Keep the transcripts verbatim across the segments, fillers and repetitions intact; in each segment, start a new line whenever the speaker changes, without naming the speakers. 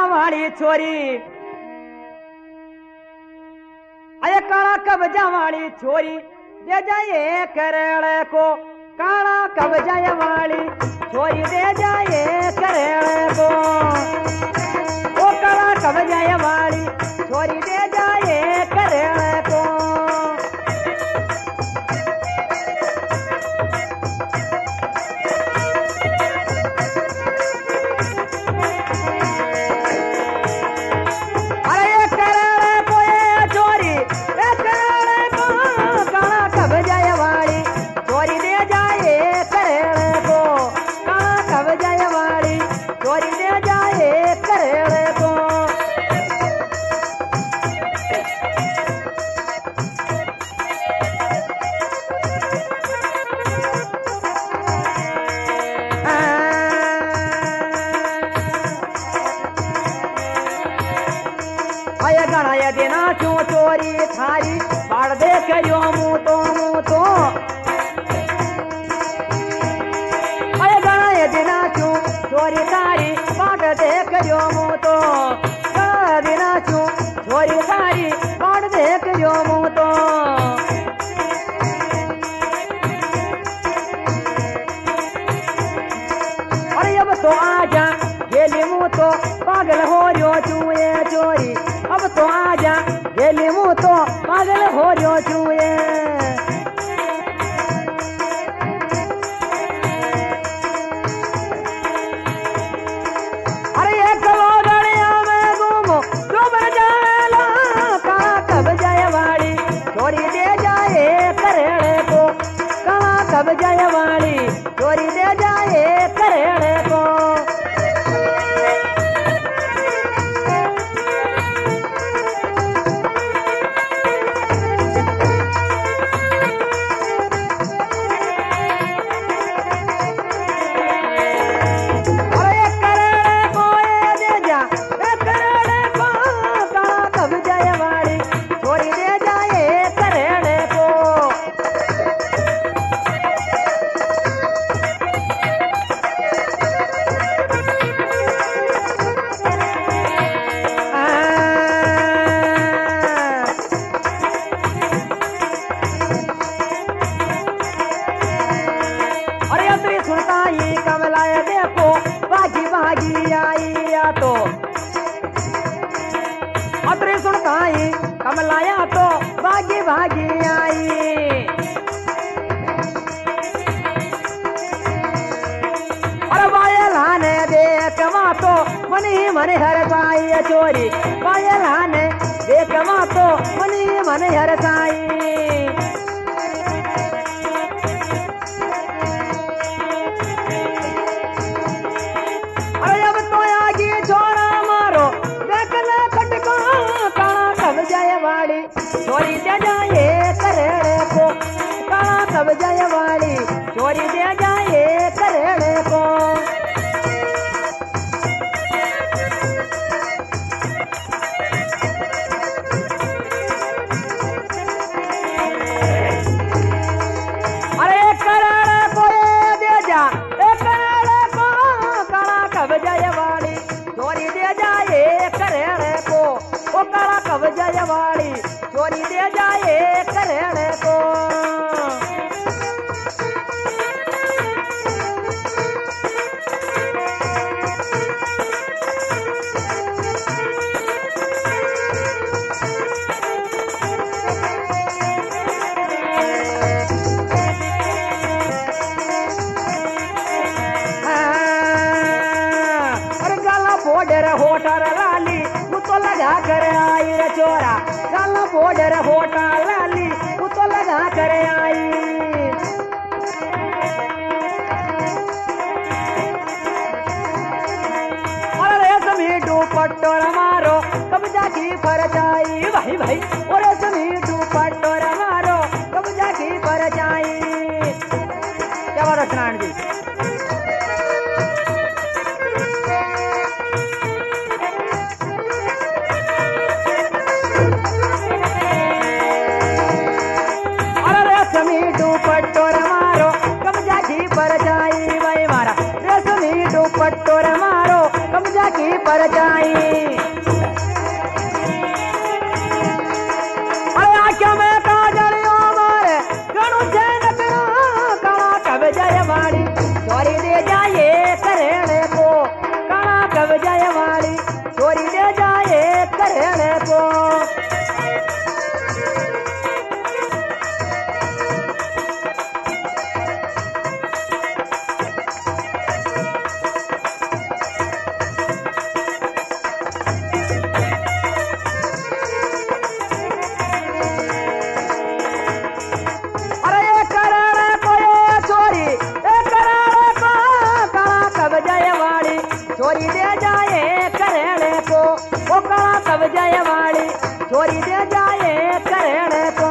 वाली छोरी, अरे काला कब्जा वाली छोरी दे जाए करेड़ को, काला कब्जा वाली छोरी दे जाए करेड़ को, ओ काला कब्जा वाली छोरी दे जाए करेड़ को। गणाया देना चो चोरी थारी बाढ़ दे करियो मुँह तो मुँह तो, अरे गणाया देना चो चोरी थारी बाढ़ दे करियो मुँह तो, गणाया देना चो चोरी थारी बाढ़ दे करियो मुँह तो। अरे अब तो आजा गेली मुँह तो पागल हो रियो चूए चोरी, अब तो आजा गेली मुँह तो पागल हो रियो चूए। अरे एक गड़िया में घूमो डूबर जाएला, काला कब्जा वाली चोरी दे जाए करेड़े को, काला कब्जा वाली चोरी दे जाए करेड़े को। कमलाया देखो भागी भागी आई या तो, अतरे सुनता ही कमलाया तो भागी भागी आई। और बायलाने देख मा तो मनी मन हर साई चोरी, बायलाने देख मा तो मनी मन हर साई। चोरी दे जाए करेड़े को, काला कब्जा वाली चोरी दे जाए करेड़े को। अरे करेड़े को दे जा, करेड़े को काला कब्जा वाली चोरी दे जाए करेड़े को, ओ काला कब्जा वाली चोरी दे जाए करेड़े को। अरे गाला बॉर्डर होटर लाली वो तो लगा कर आई रे चोरा, गाला बॉर्डर होटर लाली वो तो लगा कर आई। और रेशमी दुपट्टोर मारो कब्जा की परछाई, भाई भाई और रेशमी दुपट्टोर मारो कब्जा की परछाई। क्या बात है सनान जी। दुपट्टोर मारो कब्जा की परछाई, भाई मारा रेशमी दुपट्टोर मारो कब्जा की परछाई। चोरी दे जाए करेड़े को।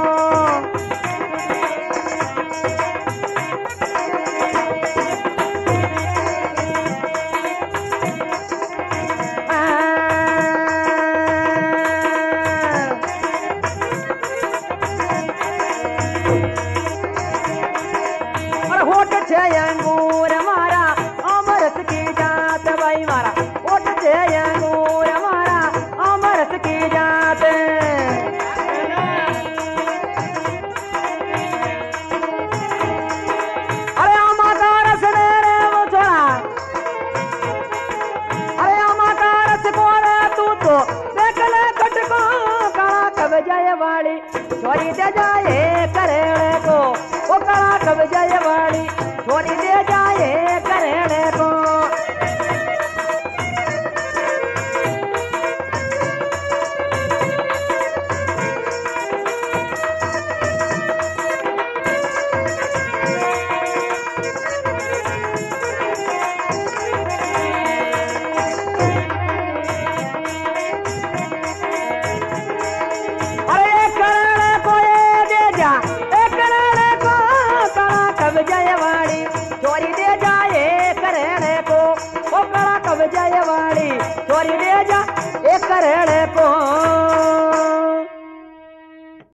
अंगूर मारा अमरस की जात भाई मारा ओट से अंगूर मारा अमरस की जात। अरे आमा का रस मेरे वो छोड़ा, अरे आमा का रस बोले तू तो देख ले कटको काला कब जाए वाली चोरी दे जाए करेड़े को। वो काला कब जाए वाली चोरी दे जाए करेड़े को। अरे एक करेड़े को ये दे जा, एक करेड़े को काला कब जाए वाली चोरी दे जाए करेड़े को। वो काला कब जाए वाली चोरी दे जा एक करेड़े को।